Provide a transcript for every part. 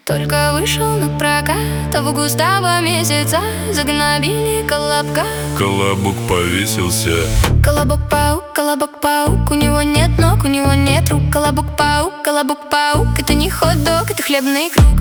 только вышел на прокат, а в августа месяца загнобили колобка. Колобок повесился. Колобок-паук, у него нет ног, у него нет рук. Колобок-паук, это не хот-дог, это хлебный круг.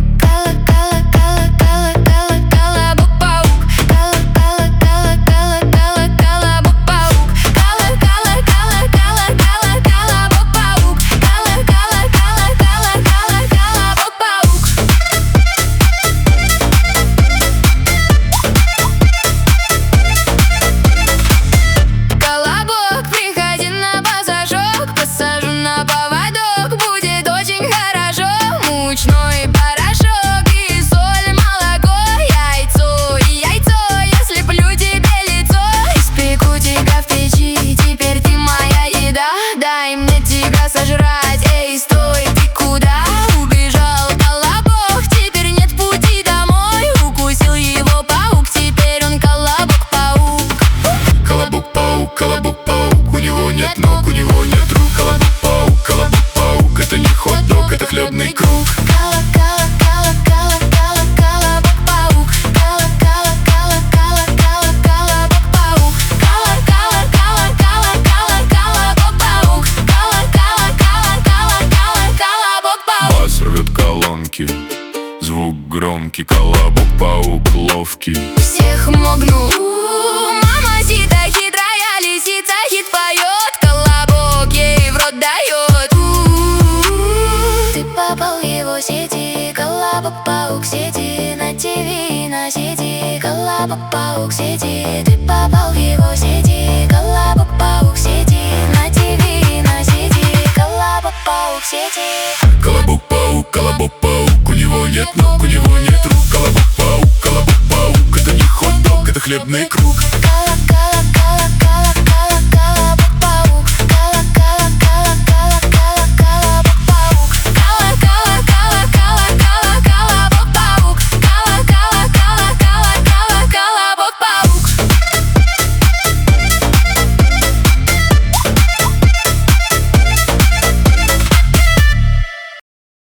Мучной порошок и соль, молоко, яйцо и яйцо. Я слеплю тебе лицо, испеку тебя в печи. Теперь ты моя еда, дай мне тебя сожрать. Эй, стой, ты куда убежал, колобок? Теперь нет пути домой. Укусил его паук, теперь он колобок-паук. Колобок-паук, у него нет ног, у него нет рук. Колобок-паук, это не хот-дог, это хлебный круг. Бас рвет колонки, звук громкий. Колобок-паук ловкий, всех могнул. Мамасита хитрая лисица хит поет. Колобок ей в рот дает. Ты попал в его сети, колобок-паук сети. На ТВ, на сети, колобок-паук сети. Ты попал в его сети, колобок-паук сети. На ТВ, на сети, колобок-паук сети. Колобок-паук, у него нет ног, у него нет рук. Колобок-паук, это не хот-дог, это хлебный круг.